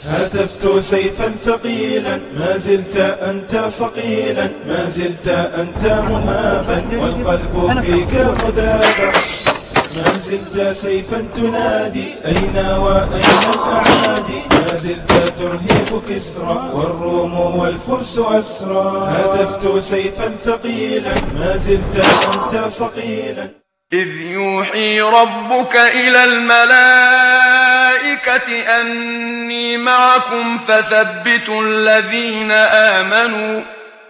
هتفت سيفا ثقيلا، ما زلت أنت صقيلا، ما زلت أنت مهابا والقلب فيك مذابا. ما زلت سيفا تنادي أين وأين الأعادي، ما زلت ترهب كسرى والروم والفرس أسرى. هتفت سيفا ثقيلا، ما زلت أنت صقيلا. إذ يوحي ربك إلى الملائكة أني معكم فثبتوا الذين آمنوا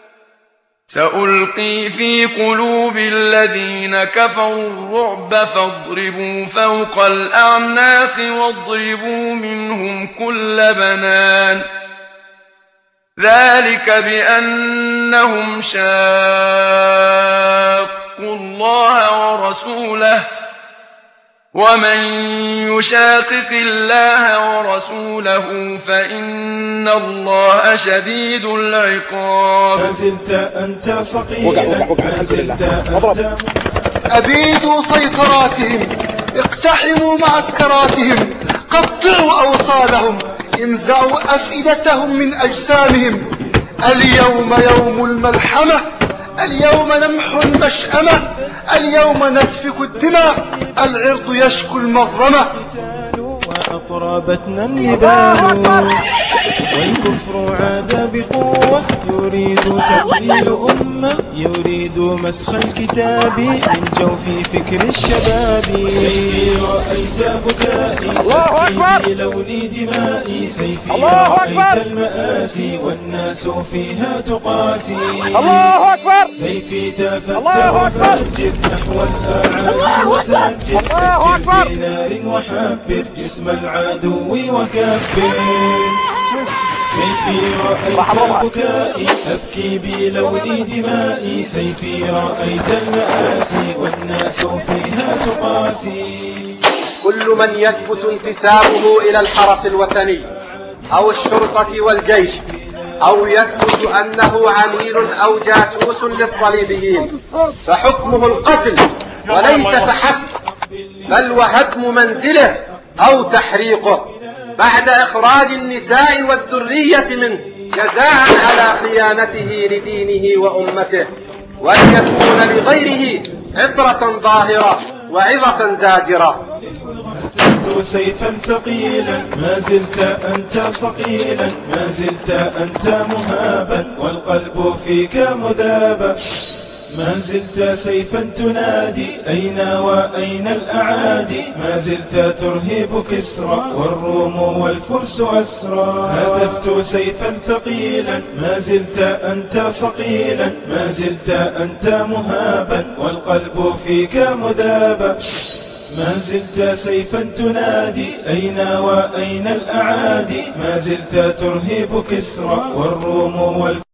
سألقي في قلوب الذين كفروا الرعب فاضربوا فوق الأعناق واضربوا منهم كل بنان. ذلك بأنهم شاقوا الله ورسوله ومن يشاقق الله ورسوله فإن الله شديد العقاب. ما زلت أنت صقيلا، ما زلت أنت. أبيدوا سيطراتهم، اقتحموا معسكراتهم، قطعوا أوصالهم، انزعوا أفئدتهم من أجسامهم. اليوم يوم الملحمة، اليوم لمح مشأمة، اليوم نسفك الدماء، العرض يشكو المظلمة. وأطرابتنا النبال والكفر عاد بقوة، يريد تضليل أمة، يريد مسخ الكتاب من جوف فكر الشباب. سيفي رأيت بكائي أبكي بلون دمائي، سيفي رأيت المآسي والناس فيها تقاسي. سيفي تفجر وفجر نحو الأعادي وسجر، سجر في نار وحبر جسم العدو وكبر. سيفي رأيت بكائي أبكي بلون دمائي، سيفي رأيت المآسي والناس فيها تقاسي. كل من يثبت انتسابه إلى الحرس الوطني أو الشرطة والجيش أو يثبت أنه عميل أو جاسوس للصليبيين فحكمه القتل وليس فحسب، بل وهدم منزله أو تحريقه بعد إخراج النساء والذرية منه جزاء على خيانته لدينه وأمته، وليكون لغيره عبرة ظاهرة وعظة زاجرة. سيفا ثقيلا، ما زلت أنت صقيلا، ما زلت أنت مهابا والقلب فيك مذابا. ما زلت سيفا تنادي أين وأين الأعادي، ما زلت ترهب كسرى والروم والفرس أسرى. هتفت سيفا ثقيلا، ما زلت أنت صقيلا، ما زلت أنت مهابا والقلب فيك مذابا. ما زلت سيفا تنادي أين وأين الأعادي، ما زلت ترهب كسرى والروم والفرس